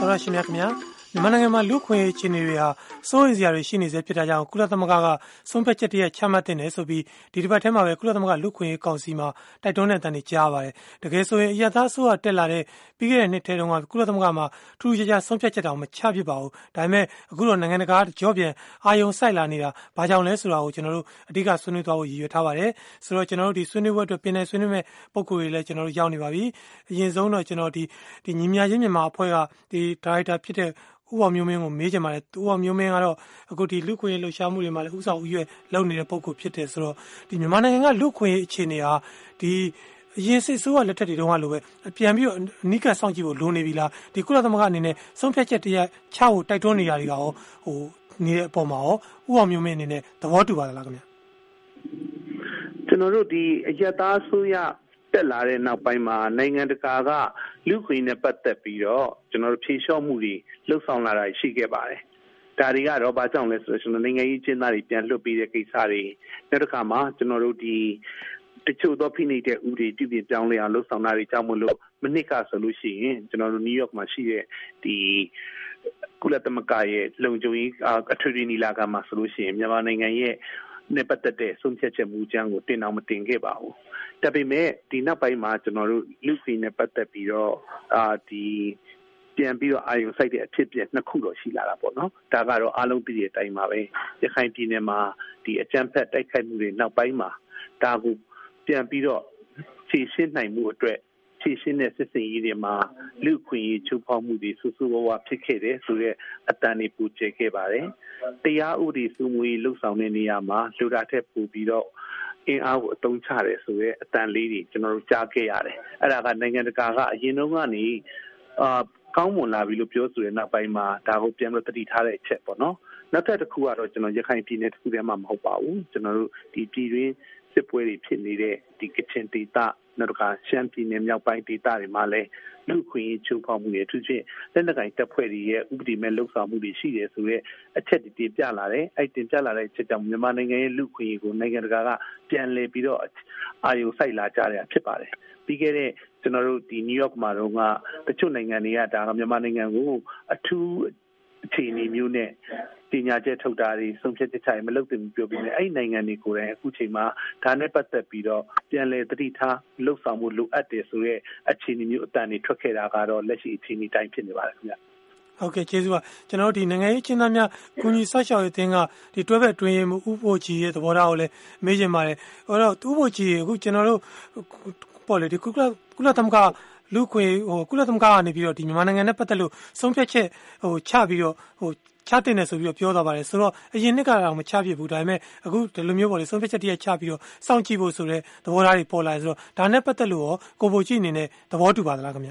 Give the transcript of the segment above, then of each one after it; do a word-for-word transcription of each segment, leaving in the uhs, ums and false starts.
တော်ရရှိမြခင်ဗျာမြန်မာနိုင်ငံမှာလူခွင့်ရေးအခြေအနေတွေဟာစိုးရိမ်စရာတွေရှိနေစေဖြစ်တာကြောင့်ကုလသမဂ္ဂကဆုံးဖြတ်ချက်တရက်ချမှတ်တင်တယ်ဆိုပြီးဒီတစ်ပတ်ထဲမှာပဲကုလသမဂ္ဂလူခွင့်ရေးကောင်စီမှာတိုက်တွန်းတဲ့အတန်တွေကြားပါတယ်တကယ်ဆိုရင်အရသာအစိုးရတက်လာတဲ့ပြီးခဲ့တဲ့နှစ်ထဲတုန်းကကုလသမဂ္ဂမှာထူးထူးခြားခြားဆုံးဖြတ်ချက်တောင်မချဖြစ်ပါဘူးဒါပေမဲ့အခုတော့နိုင်ငံတကာကြောပြန်အာယုံစိုက်လာနေတာဘာကြောင့်လဲဆိုတာကိုကျွန်တော်တို့အဓိကဆွေးနွေးသွားဖို့ရည်ရွယ်ထားပါတယ်ဆိုတော့ကျွန်တော်တို့ဒီဆွေးနွေးပွဲအတွက်ပြင်နေဆွေးနွေးမဲ့ပုံကိုယ်တွေလည်းကျွန်တော်တို့ရောက်နေပါပြီအရင်ဆုံးတော့ကျွန်တော်ဒီဒီညီမြချင်းမြန်မာအဖွဲ့ကဒီဒါရိုက်တာဖြစ်တဲ့ဥပမျိုးမင်းကိုမေးချင်ပါတယ်ဥပမျိုးမင်းကတော့အခုဒီလူခွင့်ရေးလှုပ်ရှားမှုတွေမှာလည်းဥဆောင်ဥရွက်လုပ်နေတဲ့ပုံကိုဖြစ်တယ်ဆိုတော့ဒီမြန်မာနိုင်ငံကလူခွင့်ရေးအခြေအနေဟာဒီအရင်စစ်ဆိုးကလက်ထက်တွေတုန်းကလိုပဲပြန်ပြီးတော့အနိကစောင့်ကြည့်ဖို့လိုနေပြီလားဒီကုလသမဂ္ဂအနေနဲ့ဆုံးဖြတ်ချက်တရားချဖို့တိုက်တွန်းနေရတွေကရောဟိုနေတဲ့အပေါ်မှာရောဥပမျိုးမင်းအနေနဲ့သဘောတူပါလားခင်ဗျကျွန်တော်တို့ဒီအယက်သားဆိုရတက်လာတဲ့နောက်ပိုင်းမှာနိုင်ငံတကာကလူခွင့်နဲ့ပတ်သက်ပြီးတော့ကျွန်တော်တို့ဖြေလျှော့မှုတွေလှုပ်ဆောင်လာတာရှိခဲ့ပါတယ်။ဒါတွေကတော့ဘာကြောင့်လဲဆိုတော့ကျွန်တော်နိုင်ငံရေးကျင်းသားတွေပြန်လွှတ်ပေးတဲ့ကိစ္စတွေနောက်တစ်ခါမှာကျွန်တော်တို့ဒီတချို့သောဖိနှိပ်တဲ့ဥပဒေပြုပြင်ပြောင်းလဲအောင်လှုပ်ဆောင်တာတွေကြောင့်မလို့မနစ်ကဆိုလို့ရှိရင်ကျွန်တော်တို့နယူးယောက်မှာရှိတဲ့ဒီကုလသမဂ္ဂရဲ့လုံခြုံရေးအထွေထွေညီလာခံမှာဆိုလို့ရှိရင်မြန်မာနိုင်ငံရဲ့နဲ့ပတ်သက်တဲ့ဆုံးဖြတ်ချက်မူကြမ်းကိုတင်အောင်မတင်ခဲ့ပါဘူး။ဒါပေမဲ့ဒီနောက်ပိုင်းမှာကျွန်တော်တို့လူ့ခွင့်နဲ့ပတ်သက်ပြီးတော့အာဒီပြန်ပြီးတော့အာရုံစိုက်တဲ့အဖြစ်အပျက်နှစ်ခုတော့ရှိလာတာပေါ့နော်။ဒါကတော့အားလုံးသိတဲ့အတိုင်းပါပဲ။ရခိုင်ပြည်နယ်မှာဒီအကြမ်းဖက်တိုက်ခိုက်မှုတွေနောက်ပိုင်းမှာဒါကိုပြန်ပြီးတော့ဖြေရှင်းနိုင်မှုအတွက်ဖြေရှင်းတဲ့စစ်စင်ရေးတွေမှာလူ့ခွင့်ရေးချုပ်ဖောက်မှုတွေဆူဆူဝါးဝါဖြစ်ခဲ့တယ်ဆိုတော့အတန်တွေပူကျဲခဲ့ပါတယ်။တရားဥပဒေစိုးမိုးရေးလှုပ်ဆောင်တဲ့နေရာမှာလူတာထက်ပိုပြီးတော့အင်အားကိုအသုံးချတယ်ဆိုရဲအတန်လေးတွေကျွန်တော်တို့ကြားခဲ့ရတယ်အဲ့ဒါကနိုင်ငံတကာကအရင်တုန်းကနေအာကောင်းမွန်လာပြီလို့ပြောဆိုတဲ့နောက်ပိုင်းမှာဒါကိုပြန်လို့တတိထားတဲ့အချက်ပေါ့နော်နောက်ထပ်တစ်ခုကတော့ကျွန်တော်ရခိုင်ပြည်နယ်တစ်ခုတည်းမှာမဟုတ်ပါဘူးကျွန်တော်တို့ဒီပြည်တွင်းစစ်ပွဲတွေဖြစ်နေတဲ့ဒီကချင်ဒေသနောက်တစ်ခါရှမ်းပြည်နယ်မြောက်ပိုင်းဒေသတွေမှာလည်းလူခွင့်ရေးချုပ်ဖောက်မှုတွေအထူးဖြင့်လက်နက်ကိုင်တပ်ဖွဲ့တွေရဲ့ဥပဒေမဲ့လှုပ်ဆောင်မှုတွေရှိတယ်ဆိုတော့အချက်တွေတင်ပြလာတယ်အဲ့တင်ပြလာတဲ့အချက်ကြောင့်မြန်မာနိုင်ငံရဲ့လူခွင့်ရေးကိုနိုင်ငံတကာကပြန်လည်ပြီးတော့အာရုံစိုက်လာကြရဖြစ်ပါတယ်ပြီးခဲ့တဲ့ကျွန်တော်တို့ဒီနယူးယောက်မှာတော့ကတချို့နိုင်ငံတွေကဒါကမြန်မာနိုင်ငံကိုအထူးအခြေအနေမျိုးနဲ့ပညာချက်ထုတ်တာတွေဆုံးဖြတ်ချက်ချရင်မလုပ်သင့်ဘူးပြောပြီးနေအဲ့နိုင်ငံတွေကိုယ်တိုင်အခုချိန်မှာဒါနဲ့ပတ်သက်ပြီးတော့ပြန်လည်သတိထားလှုပ်ဆောင်မှုလိုအပ်တယ်ဆိုရဲအခြေအနေမျိုးအတန်တွေထွက်ခဲ့တာကတော့လက်ရှိအခြေအနေတိုင်းဖြစ်နေပါတယ်ခင်ဗျဟုတ်ကဲ့ကျေးဇူးပါကျွန်တော်တို့ဒီနိုင်ငံရေးချင်းသားများကုညီဆောက်ရှောက်ရေးအသင်းကဒီတွဲဘက်တွင်းရေးမှုဥပိုလ်ကြီးရဲ့သဘောထားကိုလည်းမေးချင်ပါတယ်ဟိုတော့ဥပိုလ်ကြီးအခုကျွန်တော်တို့ပေါ့လေဒီကုလကုလသမဂ္ဂလူခွေဟိုကုလသမဂ္ဂကနေပြီးတော့ဒီမြန်မာနိုင်ငံနဲ့ပတ်သက်လို့ဆုံးဖြတ်ချက်ဟိုချပြီးတော့ဟိုချတင်တယ်ဆိုပြီးတော့ပြောသွားပါတယ်ဆိုတော့အရင်နှစ်ကတော့မချဖြစ်ဘူးဒါပေမဲ့အခုဒီလိုမျိုးပေါ့လေဆုံးဖြတ်ချက်တည်းချပြီးတော့စောင့်ကြည့်ဖို့ဆိုတဲ့သဘောထားတွေပေါ်လာဆိုတော့ဒါနဲ့ပတ်သက်လို့ရောကိုပိုကြီးအနေနဲ့သဘောတူပါသလားခင်ဗျ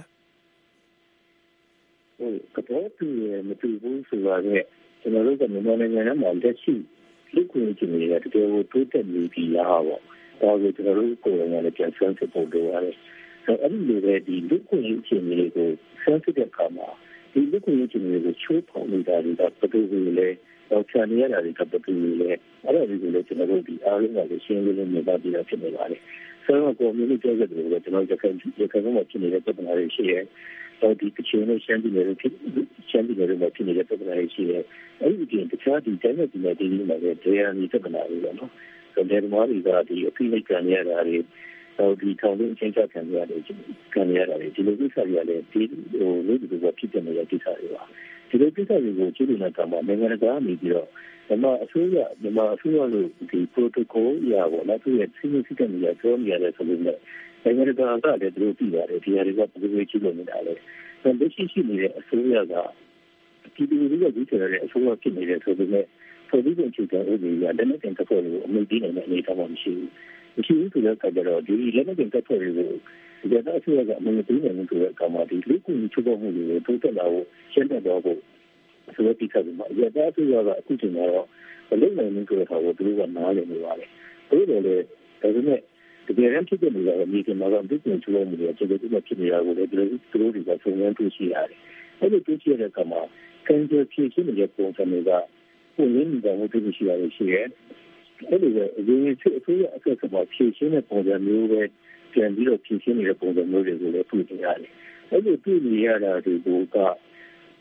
ဟိုကတော့ဒီမတူဘူးဆိုတော့ကျွန်တော်တို့ကမြန်မာနိုင်ငံမှာလက်ရှိလူခွင့်ရေးတွေကတကယ်ကိုတိုးတက်နေပြီလားပေါ့ဒါကိုကျွန်တော်တို့ကိုယ်တိုင်လည်းပြန်ဆန်းစစ်ဖို့လိုရတယ်အဲ့ဒီလိုပဲဒီလူခွင့်ရေးအခြေအနေကိုဆန်းစစ်တဲ့အခါမှာဒီလူခွင့်ရေးအခြေအနေကိုချိုးဖောက်နေတာတွေကဘယ်လိုလဲတော့ချန်ရတာတွေကဘယ်လိုလဲအဲ့ဒါတွေကိုလည်းကျွန်တော်တို့ဒီအားလုံးကလည်းရှင်းလင်းလင်းမြင်ပါပြီးတော့ဖြစ်နေပါတယ်ဆိုတော့ကိုမျိုးမျိုးပြောကြတယ်လို့ကျွန်တော်ရခိုင်ရခိုင်မှာဖြစ်နေတဲ့ပြဿနာတွေရှိရဲတော့ဒီကချင်နဲ့ရှမ်းပြည်နယ်တွေဖြစ်ရှမ်းပြည်နယ်တွေမှာဖြစ်နေတဲ့ပြဿနာတွေရှိရဲအဲ့ဒီပြင်တခြားဒီတိုင်းနဲ့ဒီနယ်တွေမှာလည်းတရားနေပြဿနာတွေပေါ့နော်ဆိုတော့ဒီမှာဒီကဒီအဖိနှိပ်ခံရတာတွေတော့ဒီထောင်တွင်းအချင်းချင်းခံရတယ်ခံရတာလေဒီလိုကိစ္စတွေကလည်းဒီဟိုလူတွေကဖြစ်နေတဲ့ကိစ္စတွေပါဒီလိုကိစ္စတွေကိုကြည့်နေတာကမှနိုင်ငံတကာကနေပြီးတော့မြန်မာအစိုးရမြန်မာအစိုးရလို့ဒီ protocol ရပါတော့သူရဲ့စီမံစည်းကမ်းတွေပြောနေရတယ်ဆိုလို့လည်းနိုင်ငံတကာကလည်းသူတို့ပြည်ပါတယ်ဒီဟာတွေကဘယ်လိုကြည့်လို့နေတာလဲဆိုတော့ရှိရှိနေတဲ့အစိုးရကဒီလိုတွေကဒီချရတဲ့အစိုးရဖြစ်နေတယ်ဆိုပေမဲ့ဆိုပြီးတော့ချစ်တဲ့ဥပဒေကလည်းနဲ့တင်တဲ့ပေါ်လို့အမှုဒီနေတဲ့အနေအထားမှမရှိဘူးမရှိဘူးဆိုတော့ကတော့ဒီလက်နဲ့တင်တဲ့ပေါ်လို့ဒီကတော့အစိုးရကအမှုဒီနေမှုဆိုတဲ့အခါမှာဒီလူကူချုပ်ပေါ်မှုတွေကိုတိုးတက်လာဖို့ရှင်းတဲ့တော့ဖို့ဆိုတော့ဒီကနေ့မှာရတဲ့အစိုးရကအခုချိန်မှာတော့ဘယ်လိုနိုင်မှုဆိုတဲ့ဟာကိုသူတို့ကနားလည်နေပါတယ်ဒါပေမဲ့လည်းဒါပေမဲ့တကယ်တမ်းဖြစ်နေတာကမြေပြင်မှာတော့ဒီကုချုပ်ပေါ်မှုတွေအခြေအနေတွေဖြစ်နေတာကိုလည်းသူတို့တွေကပုံမှန်တွေ့ရှိရတယ်အဲ့လိုတွေ့ရှိတဲ့အခါမှာကန်ကျဖြစ်ရှိနေတဲ့ပုံစံတွေကပုံရင်းနေတာကိုတွေ့ရှိရတယ်ရှိရဲ့အဲ့ဒီကအရင်ကသူ့အဆက်ကမှဖြည့်ရှင်းတဲ့ပုံစံမျိုးပဲပြန်ပြီးတော့ဖြည့်ရှင်းနေတဲ့ပုံစံမျိုးတွေကိုလည်းတွေ့နေရတယ်။အဲ့ဒီတွေ့နေရတာဒီဘူက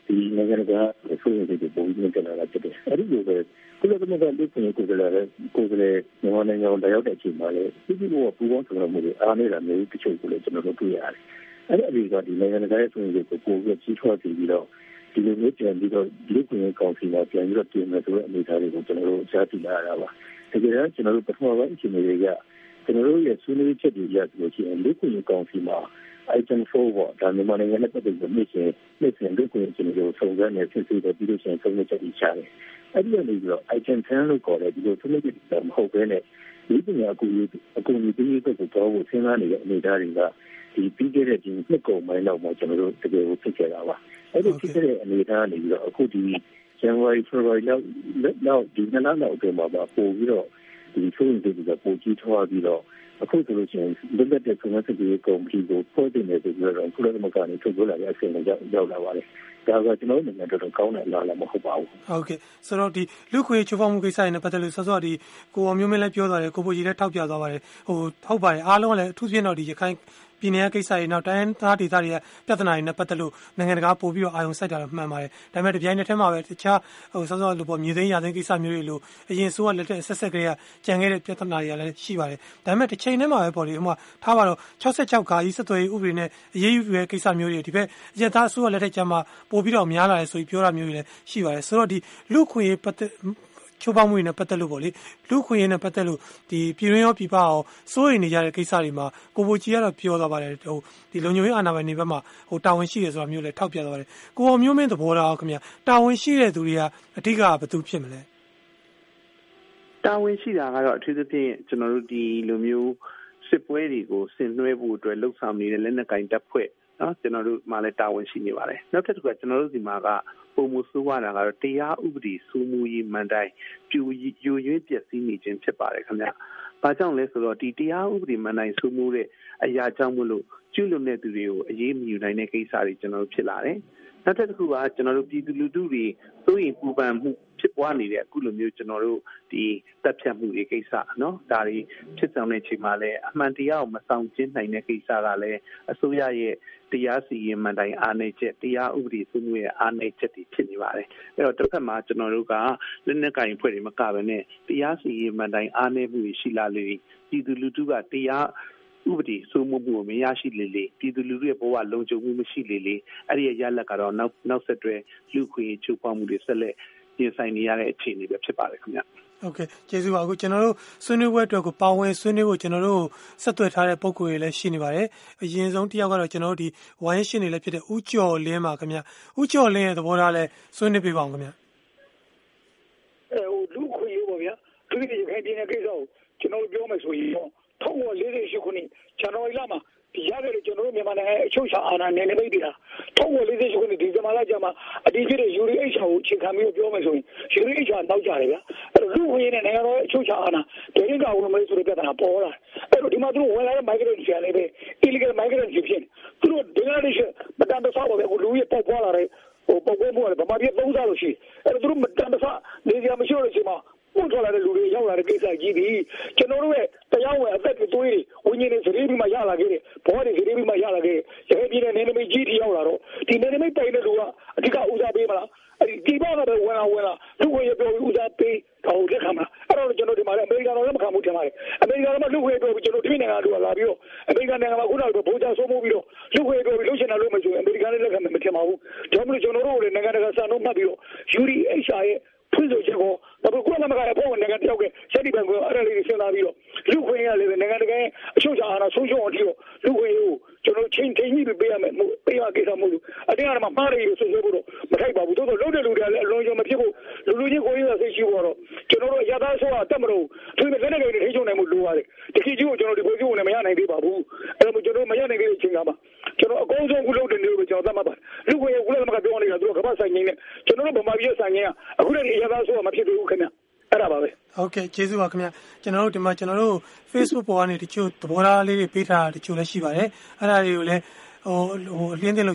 ဒီနိုင်ငံကဆိုရင်ဒီပုံစံနဲ့လာတဲ့အဲ့ဒီလိုပဲကုလသမဂ္ဂလူ့ခွင့်ရေးကိုယ်စားလှယ်ကိုယ်စားလှယ်မြန်မာနိုင်ငံကိုရောက်တဲ့အချိန်မှာလည်းဒီလိုမျိုးပူပေါင်းဆောင်ရွက်မှုတွေအားနေတာမျိုးတချို့ကိုလည်းကျွန်တော်တို့တွေ့ရတယ်အဲ့ဒီအပြီးကဒီနိုင်ငံရဲ့ဆိုရင်ကိုပို့ပြီးကြီးထွားပြီးတော့ဒီလိုမျိုးပြန်ပြီးတော့လူ့ခွင့်ရေးကောင်စီမှာပြန်ပြီးတော့ပြင်မယ်ဆိုတဲ့အနေအထားတွေကိုကျွန်တော်တို့ကြားသိလာရတာပါတကယ်တော့ကျွန်တော်တို့ပထမပိုင်းအချိန်တွေကကျွန်တော်တို့ရဲ့ဆွေးနွေးချက်တွေရဆိုလို့ရှိရင်လူ့ခွင့်ရေးကောင်စီမှာ item four ပေါ့ဒါမြန်မာနိုင်ငံနဲ့ပတ်သက်ပြီးနေ့စဉ်နေ့စဉ်လူ့ခွင့်ရေးအခြေအနေကိုစုံစမ်းနေဖြစ်ပြီးတော့ပြီးလို့ရှိရင်ဆုံးဖြတ်ချက်တွေချတယ်အဲ့ဒီကနေပြီးတော့ item ten လို့ခေါ်တဲ့ဒီလိုဆုံးဖြတ်ချက်တွေမဟုတ်ဘဲနဲ့ဒီပညာအကူအညီအကူအညီပေးဖို့တော့ကိုစဉ်းစားနေတဲ့အနေအထားတွေကဒီပြီးခဲ့တဲ့ဒီနှစ်ကုန်ပိုင်းလောက်မှာကျွန်တော်တို့တကယ်ကိုဖြစ်ခဲ့တာပါအဲ့ဒီဖြစ်တဲ့အနေအထားကနေပြီးတော့အခုဒီ January February လောက်လောက်ဒီနှစ်လလောက်အတွင်းမှာပို့ပြီးတော့ဒီဆုံးဖြတ်ချက်တွေကပိုကြီးထွားပြီးတော့အခုဆိုလို့ရှိရင်ဒီဘက်တဲ့ဆုံးဖြတ်ချက်ကိုပြည်ကိုဖွဲ့တင်နေပြီးတော့ကုလသမဂ္ဂနဲ့ထုတ်ပြောလာတဲ့အဆင့်ကိုရောက်လာပါတယ်ဒါကကျွန်တော်တို့နိုင်ငံတော်တော်ကောင်းတဲ့အလားအလာမဟုတ်ပါဘူးဟုတ်ကဲ့ဆိုတော့ဒီလူခွေချိုးဖောက်မှုကိစ္စတွေနဲ့ပတ်သက်လို့ဆောစောဒီကိုအမျိုးမင်းလည်းပြောသွားတယ်ကိုပိုကြီးလည်းထောက်ပြသွားပါတယ်ဟိုဟုတ်ပါတယ်အားလုံးကလည်းအထူးဖြင့်တော့ဒီရခိုင်ပြည်နယ်ကိစ္စတွေနောက်တိုင်းသားဒေသတွေကပြဿနာတွေနဲ့ပတ်သက်လို့နိုင်ငံတကာပို့ပြီးတော့အာရုံစိုက်တာတော့မှန်ပါတယ်ဒါပေမဲ့တပြိုင်နက်တည်းမှာပဲတခြားဟိုဆောစောလိုပေါ့မြေသိမ်းရာသိမ်းကိစ္စမျိုးတွေလို့အရင်ဆိုးကလက်တက်ဆက်ဆက်ကလေးကကြံခဲ့တဲ့ပြဿနာတွေကလည်းရှိပါတယ်ဒါပေမဲ့တစ်ချိန်တည်းမှာပဲပေါ့လေဟိုမှာထားပါတော့၆၆ခါကြီးဆက်သွယ်ရေးဥပဒေနဲ့အရေးယူတဲ့ကိစ္စမျိုးတွေဒီဘက်အရက်သားဆိုးကလက်ထက်ကျမှပို့ပြီးတော့များလာတယ်ဆိုပြီးပြောတာမျိုးတွေလည်းရှိပါတယ်ဆိုတော့ဒီလူခွေပတ်သက်ချိုးဖောက်မှုတွေနဲ့ပတ်သက်လို့ပေါ့လေလူခွေရေးနဲ့ပတ်သက်လို့ဒီပြည်ရင်းရောပြည်ပအောင်စိုးရိမ်နေကြတဲ့ကိစ္စတွေမှာကိုဘိုကြီးကတော့ပြောသွားပါတယ်ဟိုဒီလုံခြုံရေးအာဏာပိုင်တွေဘက်မှာဟိုတာဝန်ရှိတယ်ဆိုတာမျိုးလည်းထောက်ပြသွားပါတယ်ကိုအောင်မျိုးမင်းသဘောထားခင်ဗျာတာဝန်ရှိတဲ့သူတွေကအဓိကဘယ်သူဖြစ်မလဲတာဝန်ရှိတာကတော့အထူးသဖြင့်ကျွန်တော်တို့ဒီလိုမျိုးစစ်ပွဲတွေကိုဆင်နွှဲဖို့အတွက်လှုပ်ဆောင်နေတဲ့လက်နက်ကင်တပ်ဖွဲ့နော်ကျွန်တော်တို့မှလည်းတာဝန်ရှိနေပါတယ်နောက်တစ်ခုကကျွန်တော်တို့ဒီမှာကပုံမှုဆိုးရတာကတော့တရားဥပဒေစိုးမိုးရေးမှန်တိုင်းပြူယူရင်းပျက်စီးနေခြင်းဖြစ်ပါတယ်ခင်ဗျာ။ဘာကြောင့်လဲဆိုတော့ဒီတရားဥပဒေမှန်တိုင်းစိုးမိုးတဲ့အရာကြောင့်မလို့ကျူးလွန်တဲ့သူတွေကိုအရေးမယူနိုင်တဲ့ကိစ္စတွေကျွန်တော်တို့ဖြစ်လာတယ်။နောက်တစ်ခုကကျွန်တော်တို့ပြည်သူလူထုတွေစိုးရိမ်ပူပန်မှုဖြစ်ပွားနေတဲ့အခုလိုမျိုးကျွန်တော်တို့ဒီတပ်ဖြတ်မှုတွေကိစ္စနော်ဒါတွေဖြစ်ဆောင်တဲ့ချိန်မှာလည်းအမှန်တရားကိုမဆောင်ကျဉ်နိုင်တဲ့ကိစ္စကလည်းအစိုးရရဲ့တရားစီရင်မှန်တိုင်းအားနည်းချက်တရားဥပဒေစိုးမိုးရဲ့အားနည်းချက်တွေဖြစ်နေပါတယ်အဲ့တော့တစ်ဖက်မှာကျွန်တော်တို့ကလက်နက်ကင်ဖွဲ့တွေမကဘဲနဲ့တရားစီရင်မှန်တိုင်းအားနည်းမှုရှိလာလေပြည်သူလူထုကတရားဥပဒေစိုးမိုးမှုကိုမရရှိလေလေပြည်သူလူထုရဲ့ဘဝလုံခြုံမှုမရှိလေလေအဲ့ဒီရလက်ကတော့နောက်နောက်ဆက်တွဲလူခွင့်ချိုးဖောက်မှုတွေဆက်လက်ရင်ဆိုင်နေရတဲ့အခြေအနေပဲဖြစ်ပါတယ်ခင်ဗျဟုတ်ကဲ့ကျေးဇူးပါအခုကျွန်တော်တို့ဆွေးနွေးပွဲအတွက်ကိုပါဝင်ဆွေးနွေးဖို့ကျွန်တော်တို့ဆက်သွယ်ထားတဲ့ပုံကိုယ်တွေလည်းရှိနေပါတယ်အရင်ဆုံးတစ်ယောက်ကတော့ကျွန်တော်တို့ဒီဝိုင်းရှင်းနေလည်းဖြစ်တဲ့ဦးကျော်လင်းပါခင်ဗျဦးကျော်လင်းရဲ့သဘောထားလည်းဆွေးနွေးပြပါအောင်ခင်ဗျအဲဟိုလူခွေရောဗျာသူဒီခိုင်ပြည်နယ်ကိစ္စကိုကျွန်တော်ပြောမယ်ဆိုရင်တော့ထောက်ဝ၄၈ခုနှစ်ဇန်နဝါရီလမှာဒီရခဲ့တဲ့ကျွန်တော်တို့မြန်မာနိုင်ငံအချုပ်ချာအာဏာနယ်နိမိတ်တွေဟာထောက်ဝ၄၈ခုနှစ်ဒီဇင်ဘာလကျမှအတည်ဖြစ်တဲ့ ယူ ရီ အိတ် ကိုအခြေခံပြီးပြောမယ်ဆိုရင် ယူ ရီ အိတ် နောက်ကျတယ်ဗျာအဲ့တော့လူဝင်နေတဲ့နိုင်ငံတော်အချုပ်ချာအာဏာဒိန်းကဝင်လို့မလို့ဆိုတဲ့ပြဿနာပေါ်လာအဲ့တော့ဒီမှာသူတို့ဝင်လာတဲ့ migrant တွေလည်းပဲ illegal migrant တွေဖြစ်သူတို့ဒင်္ဂလားဒေ့ရှ်မတန်တဆပါပဲအခုလူကြီးပေါက်ပွားလာတဲ့ဟိုပေါက်ပွားမှုကလည်းဗမာပြည်သုံးစားလို့ရှိအဲ့တော့သူတို့မတန်တဆနေကြမရှိလို့ရှိမှာပို့ထွက်လာတဲ့လူတွေရောက်လာတဲ့ကိစ္စကြီးပြီးကျွန်တော်တို့ရဲ့တရားဝင်အသက်တွေသွေးတွေဝိညာဉ်တွေစရေးပြီးမှရလာခဲ့တယ်ဘောတွေစရေးပြီးမှရလာခဲ့ရခိုင်ပြည်နယ်နေမိတ်ကြီးတီရောက်လာတော့ဒီနေမိတ်ပိုင်တဲ့လူကအဓိကဦးစားပေးမလားအဲ့ဒီဒီဘာကပဲဝင်လာဝင်လာလူဝင်ရပြောဦးစားပေးတော့လက်ခံမလားအဲ့တော့ကျွန်တော်ဒီမှာလည်းအမေရိကန်တော်လည်းမခံဘူးထင်ပါတယ်အမေရိကန်ကလူဝင်ပြောပြီးကျွန်တော်ဒီနိုင်ငံလူကလာပြီးတော့အမေရိကန်နိုင်ငံမှာခုနကဗိုလ်ချဆိုးမိုးပြီးတော့လူဝင်ပြောပြီးလှုပ်ရှင်တာလို့မဆိုရင်အမေရိကန်လည်းလက်ခံမှာမထင်ပါဘူးဒါမှမဟုတ်ကျွန်တော်တို့လည်းနိုင်ငံတကာစံနှုန်းမှတ်ပြီးတော့ ယူ ရီ အိတ် ရဲ့ဖွင့်ဆိုချက်ကိုဒါပေမဲ့ကုလသမဂ္ဂရဲ့ပုံမှန်နိုင်ငံတယောက်ကစက်တိပံကိုအဲ့ဒါလေးစဉ်းစားပြီးတော့လူခွင့်ရလည်းနိုင်ငံတကာရဲ့အချုပ်ချာအာဏာဆုံးရှုံးအောင်တိတော့လူခွင့်ကိုကျွန်တော်ချင်းထိန်ကြီးပေးရမယ်ပေးရကိစ္စမဟုတ်ဘူးအတင်းအဓမ္မမှားတယ်လို့ဆိုဆိုဖို့တော့မထိုက်ပါဘူးတိုးတော့လုပ်တဲ့လူတွေကလည်းအလွန်ကြီးမဖြစ်ဖို့လူလူချင်းကိုရင်းစိတ်ရှိဖို့တော့ကျွန်တော်တို့ရသားဆိုတာတက်မလို့သူတွေလက်နေတွေထိချုံနိုင်မှုလိုပါတယ်တခိကြီးကိုကျွန်တော်ဒီဘိုးကြီးကိုလည်းမရနိုင်သေးပါဘူးအဲ့တော့ကျွန်တော်မရနိုင်တဲ့အချိန်ကမှကျွန်တော်အကောင်းဆုံးကုလုပ်တဲ့နေလို့ကျွန်တော်သတ်မှတ်ပါတယ်လူခွင့်ကိုကုလသမဂ္ဂပြောနေတာသူကကမ္ဘာဆိုင်ငင်းနဲ့ကျွန်တော်တို့ဗမာပြည်ဆိုင်ငင်းကအခုတည်းရသားဆိုတာမဖြစ်သေးဘူးခင်ဗျအဲ့ဒါပါပဲဟုတ်ကဲ့ကျေးဇူးပါခင်ဗျကျွန်တော်တို့ဒီမှာကျွန်တော်တို့ Facebook ပေါ်ကနေတချို့သဘောထားလေးတွေပေးထားတာတချို့လည်းရှိပါတယ်အဲ့ဒါတွေကိုလည်းဟိုဟိုအလင်းတင်လို့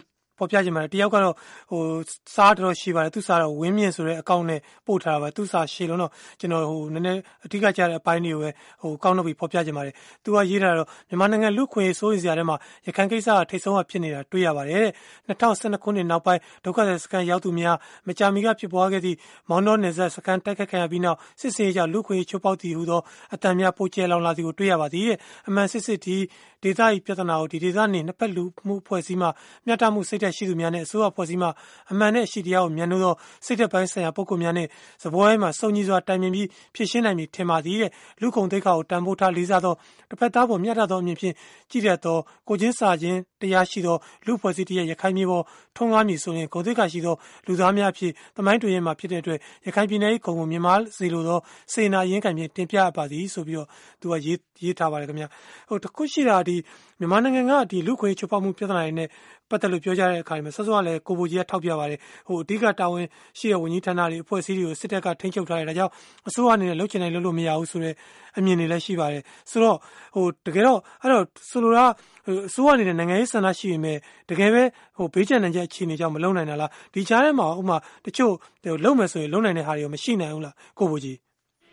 ဖော်ပြကြပါတယ်တယောက်ကတော့ဟိုစားတော်ရှိပါတယ်သူစားတော့ဝင်းမြင့်ဆိုတဲ့အကောင့်နဲ့ပို့ထားတာပါသူစားရှည်လုံးတော့ကျွန်တော်ဟိုနည်းနည်းအထူးကကြတဲ့အပိုင်းတွေကိုပဲဟိုကောက်နှုတ်ပြီးဖော်ပြကြပါတယ်သူကရေးထားတော့မြန်မာနိုင်ငံလူခွင့်စိုးရိမ်စရာတွေမှာရခိုင်ကိစ္စကထိတ်ဆုံးကဖြစ်နေတာတွေ့ရပါတယ်တဲ့၂၀၁၂ခုနှစ်နောက်ပိုင်းဒုက္ခသည်စခန်းရောက်သူများမကြာမီကဖြစ်ပွားခဲ့သည့်မောင်တော်နယ်စပ်စခန်းတိုက်ခတ်ခံရပြီးနောက်စစ်စေးကြောင့်လူခွင့်ချိုးပေါက်တည်ဟူသောအတန်များပိုကျဲလောင်လာသည်ကိုတွေ့ရပါသည်တဲ့အမှန်စစ်စစ်ဒီဒေသ၏ပြဿနာကိုဒီဒေသနှင့်နှစ်ဖက်လူမှုဖွဲ့စည်းမှမျှတမှုစိတ်ဓာတ်ရှိသူများနဲ့အစိုးရဖွဲ့စည်းမှအမှန်နဲ့အရှိတရားကိုမြန်လို့သောစိတ်ဓာတ်ပိုင်းဆိုင်ရာပုဂ္ဂိုလ်များနဲ့စပွဲမှာစုံညီစွာတိုင်ပင်ပြီးဖြည့်ရှင်းနိုင်ပြီထင်ပါသည်တဲ့လူခုံသိက္ခာကိုတန်ဖိုးထားလေးစားသောတစ်ဖက်သားပေါ်မျှတသောအမြင်ဖြင့်ကြည့်ရသောကိုချင်းစာချင်းတရားရှိသောလူဖွဲ့စည်းတည်းရခိုင်မြေပေါ်ထုံးကားမည်ဆိုရင်ကိုသိက္ခာရှိသောလူသားများဖြစ်သမိုင်းတွင်မှာဖြစ်တဲ့အတွက်ရခိုင်ပြည်နယ်၏ခုံကိုမြင်မာစေလိုသောစေနာရင်းခံဖြင့်တင်ပြပါသည်ဆိုပြီးတော့သူကရေးရေးထားပါတယ်ခင်ဗျာဟိုတခုရှိတာဒီမြန်မာနိုင်ငံကဒီလူခွေချိုးဖောက်မှုပြဿနာတွေနဲ့ပတ်သက်လို့ပြောကြတဲ့အခါမှာဆော့ဆော့ကလည်းကိုဘိုကြီးကထောက်ပြပါတယ်ဟိုအဓိကတာဝန်ရှိတဲ့ဝန်ကြီးဌာနတွေအဖွဲ့အစည်းတွေကိုစစ်တပ်ကထိန်းချုပ်ထားတယ်ဒါကြောင့်အစိုးရအနေနဲ့လုပ်ချင်တိုင်းလုပ်လို့မရဘူးဆိုတဲ့အမြင်တွေလည်းရှိပါတယ်ဆိုတော့ဟိုတကယ်တော့အဲ့တော့ဆိုလိုတာအစိုးရအနေနဲ့နိုင်ငံရေးဆန္ဒရှိပေမဲ့တကယ်ပဲဟိုဘေးကျန်တဲ့အခြေအနေကြောင့်မလုပ်နိုင်တာလားဒီကြားထဲမှာဥပမာတချို့လုပ်မယ်ဆိုရင်လုပ်နိုင်တဲ့ဟာတွေမရှိနိုင်ဘူးလားကိုဘိုကြီး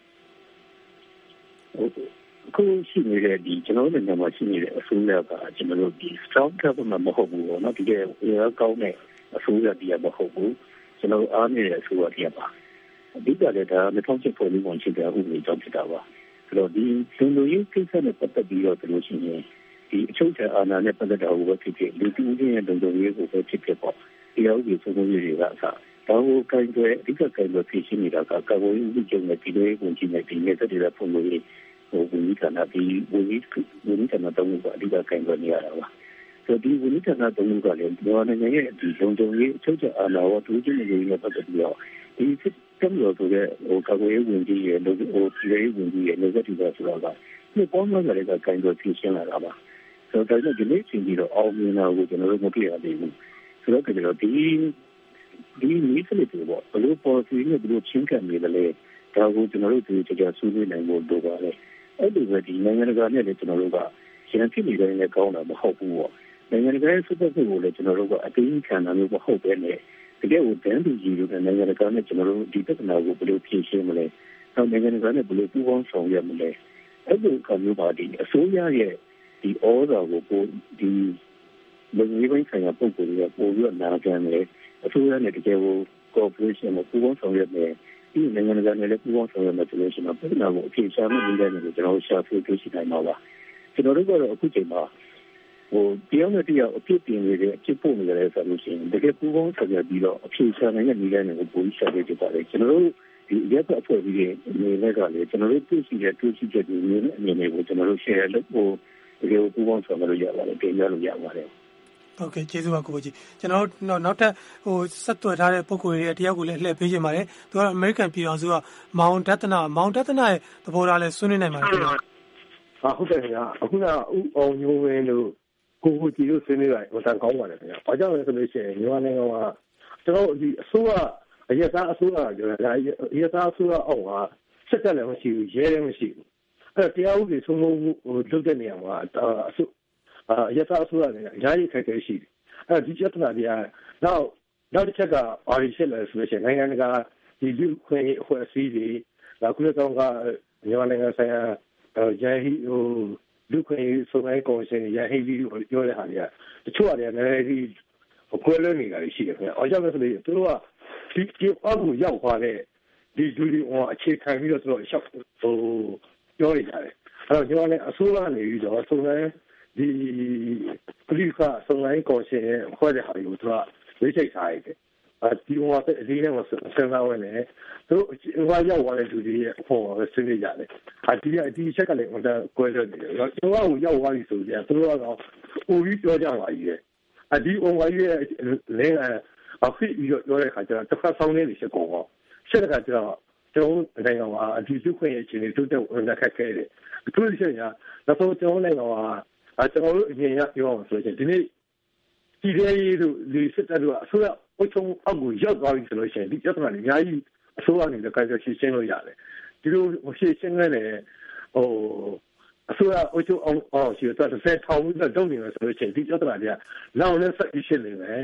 အခုရှိနေတဲ့ဒီကျွန်တော်တို့နိုင်ငံမှာရှိနေတဲ့အစိုးရကကျွန်တော်တို့ဒီ strong government မဟုတ်ဘူးเนาะဒီကရောကောင်းတဲ့အစိုးရတရားမဟုတ်ဘူးကျွန်တော်အားနေတဲ့အစိုးရတရားပါအဓိကလည်းဒါ၂၀၀၈ပေါ်ပြီးဝင်ရှိတဲ့ဥပဒေကြောင့်ဖြစ်တာပါဆိုတော့ဒီလူလူရေးကိစ္စနဲ့ပတ်သက်ပြီးတော့တို့ရှိရင်ဒီအချုပ်ချယ်အာဏာနဲ့ပတ်သက်တာကိုပဲဖြစ်ဖြစ်လူတူးချင်းရဲ့လုံခြုံရေးကိုပဲဖြစ်ဖြစ်ပေါ့ဒီအဥပဒေစိုးမိုးရေးတွေကအစားဒါကိုကိုင်တွယ်အဓိကကိုင်တွယ်ဖြစ်ရှိနေတာကကာကွယ်ရေးဥပဒေချုပ်နဲ့ဒီလိုဝင်ရှိနေပြီးနေတဲ့တဲ့ပုံလို့ဟိုဝန်ကြီးဌာနဒီဝန်ကြီးဝန်ကြီးဌာနတုံးကအဓိကကင်တွယ်နေရတာပါဆိုဒီဝန်ကြီးဌာနတုံးကလည်းဒီနိုင်ငံရဲ့ဒီလုံခြုံရေးအချုပ်ချယ်အာဏာကိုတူးချင်းနေနေပတ်သက်ပြီးတော့ဒီစစ်တပ်လို့ဆိုတဲ့ဟိုကာကွယ်ရေးဝန်ကြီးရဲ့ဟိုပြည်ရေးဝန်ကြီးရဲ့နေသက်တီကဆိုတော့ကဒီပေါ်မှာလည်းကကင်တွယ်ဖြစ်ရှင်းလာတာပါဆိုတော့ဒါကြောင့်ဒီနေ့ချင်းပြီးတော့အောင်မြင်တာကိုကျွန်တော်တို့မပြရသေးဘူးဆိုတော့ကျွန်တော်ဒီဒီနည်းစနစ်တွေပေါ့ဘလို့ပေါ်စီနဲ့ဘလို့ချင်းကပ်နေတယ်လေဒါကိုကျွန်တော်တို့ဒီကြကြဆွေးနွေးနိုင်ဖို့လိုပါတယ်အဲ့ဒီပဲဒီနိုင်ငံတကာနဲ့လည်းကျွန်တော်တို့ကရှင်းပြနေတယ်လည်းကောင်းတာမဟုတ်ဘူးပေါ့နိုင်ငံတကာရဲ့စုပ်ပုတ်ကိုလည်းကျွန်တော်တို့ကအတင်းခံတာမျိုးမဟုတ်ပဲနဲ့တကယ်ကိုတန်းတူကြီးလို့နိုင်ငံတကာနဲ့ကျွန်တော်တို့ဒီပြဿနာကိုဘယ်လိုဖြေရှင်းမလဲနောက်နိုင်ငံတကာနဲ့ဘယ်လိုပူးပေါင်းဆောင်ရွက်မလဲအဲ့ဒီကမျိုးပါဒီအစိုးရရဲ့ဒီဩဇာကိုပိုဒီလူမျိုးပိုင်းဆိုင်ရာပုံပေါ်တွေကပိုပြီးတော့နာခံတယ်အစိုးရနဲ့တကယ်ကို cooperation ကိုပူးပေါင်းဆောင်ရွက်မယ်ဒီနိုင်ငံတကာနဲ့လည်းပူးပေါင်းဆောင်ရွက်မယ်ဆိုလို့ရှိရင်ပြဿနာကိုအဖြေရှာမယ့်နည်းလမ်းတွေကိုကျွန်တော်တို့ရှာဖွေတွေ့ရှိနိုင်မှာပါကျွန်တော်တို့ကတော့အခုချိန်မှာဟိုတရားနဲ့တရားအဖြစ်တင်နေတဲ့အဖြစ်ပို့နေတယ်ဆိုလို့ရှိရင်တကယ်ပူးပေါင်းဆောင်ရွက်ပြီးတော့အဖြေရှာနိုင်တဲ့နည်းလမ်းတွေကိုပိုပြီးရှာဖွေကြပါတယ်ကျွန်တော်တို့ဒီရက်ပတ်အဖွဲ့ကြီးတွေအနေနဲ့ကလည်းကျွန်တော်တို့တွေ့ရှိတဲ့တွေ့ရှိချက်တွေနဲ့အမြင်တွေကိုကျွန်တော်တို့ share လုပ်ဖို့တကယ်ပူးပေါင်းဆောင်ရွက်လို့ရပါတယ်တင်ပြလို့ရပါတယ်ဟုတ်ကဲ့ကျေးဇူးပါကိုကြီးကျွန်တော်တို့နောက်ထပ်ဟိုဆက်သွယ်ထားတဲ့ပုံကိုယ်တွေတယောက်ကိုလည်းလှည့်ပေးခြင်းပါတယ်သူကအမေရိကန်ပြည်တော်စုကမောင်ဒသနာမောင်ဒသနာရဲ့သဘောထားလဲဆွေးနွေးနိုင်ပါတယ်ဟာဟုတ်တယ်ခင်ဗျာအခုကဥအောင်ညိုးဝင်းတို့ကိုကိုကြီးတို့ဆွေးနွေးတာဟိုတန်ကောင်းပါတယ်ခင်ဗျာဘာကြောင့်လဲဆိုလို့ရှိရင်မြန်မာနိုင်ငံကကျွန်တော်ဒီအစိုးရအရက်သားအစိုးရကပြောတာအရက်သားအစိုးရအောင်ကစစ်တပ်လည်းမရှိဘူးရဲလည်းမရှိဘူးအဲ့တရားဥပဒေစိုးမိုးမှုဟိုလုပ်တဲ့နေရာမှာအစိုးအာရသအစိုးရနဲ့အများကြီးခက်ခဲရှိတယ်။အဲဒီပြဿနာတွေကနောက်နောက်တစ်ချက်ကဘာတွေဖြစ်လဲဆိုလို့ရှိရင်နိုင်ငံကဒီလူခွင့်အဖွဲ့အစည်းတွေဒါကုလသမဂ္ဂမြန်မာနိုင်ငံဆိုင်ရာရဟိဟိုလူခွင့်စုံစမ်းကော်မရှင်ရဟိပြီးပြောတဲ့ဟာတွေကတချို့အရာလည်းဒီကွဲလွဲနေတာရှိတယ်ခင်ဗျ။အော်ကြောင့်လဲဆိုလို့သူတို့ကဒီဒီအောက်ကိုရောက်သွားတဲ့ဒီလူတွေဟိုအခြေခံပြီးတော့သူတို့ရှောက်ဟိုပြောနေကြတယ်။အဲတော့ကျွန်တော်လည်းအစိုးရနေပြီးတော့စုံစမ်းဒီပြည်ကစုံစမ်းကော်ရှင်ရဲ့ဖွဲ့တဲ့ဟာတွေကိုသူကဝိသိက်ထားရတယ်။အဲဒီဟိုအဒီနဲ့ဆန်းစားဝင်နေသူဟိုရောက်သွားတဲ့လူတွေရဲ့ဟိုဆွေးနွေးကြတယ်။အဲဒီဒီချက်ကလည်းဟိုတော့ကွဲလွဲနေတယ်။ကျွန်တော်ကရောက်သွားပြီဆိုရင်သူတို့ကတော့ဟိုပြီးပြောကြပါကြီးရဲ့။အဲဒီဟိုဝါကြီးရဲ့လင်းအဖိပြီးတော့ပြောတဲ့ခါကျတော့တစ်ခါဆောင်းနေတယ်ချက်ကော။ချက်တဲ့ခါကျတော့ကျွန်တော်နိုင်ငံမှာအဒီစုခွင့်ရဲ့အခြေအနေတိုးတက်ဝင်ခက်ခဲတယ်။အထူးသဖြင့်ကနောက်ဆုံးကျွန်တော်နိုင်ငံမှာအဲကျွန်တော်တို့အရင်ကပြောအောင်ဆိုရင်ဒီနေ့ဒီလေးတို့ဒီစစ်တပ်တို့အစိုးရအုပ်ချုပ်အောက်ကိုရောက်သွားပြီဆိုလို့ရှိရင်ဒီပြဿနာတွေအများကြီးအစိုးရအနေနဲ့ကိုင်တွယ်ရှင်းလို့ရတယ်ဒီလိုရှင်းရှင်းနဲ့ဟိုအစိုးရအုပ်ချုပ်အောင်အောင်ရှိတော့တစ်ဆယ်ထောင်ပြီးတော့တုံ့နေမယ်ဆိုလို့ရှိရင်ဒီပြဿနာတွေကနောက်လည်းဆက်ပြီးရှင်းနေမယ်